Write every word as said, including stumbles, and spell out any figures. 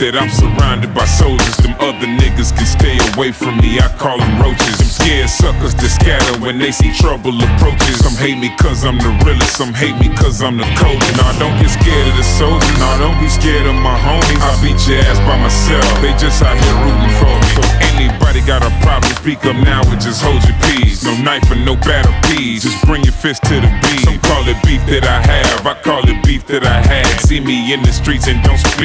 that I'm surrounded by soldiers. Them other niggas can stay away from me, I call them roaches. Them scared suckers that scatter when they see trouble approaches. Some hate me cause I'm the realest, some hate me cause I'm the coldest. Nah, don't get scared of the soldiers, nah, don't be scared of my homies. I beat your ass by myself, they just out here rooting for me. So anybody got a problem, speak up now and just hold your peace. No knife and no battle peas, just bring your fist to the beat. Some call it beef that I have, I call it beef that I had. See me in the streets and don't speak.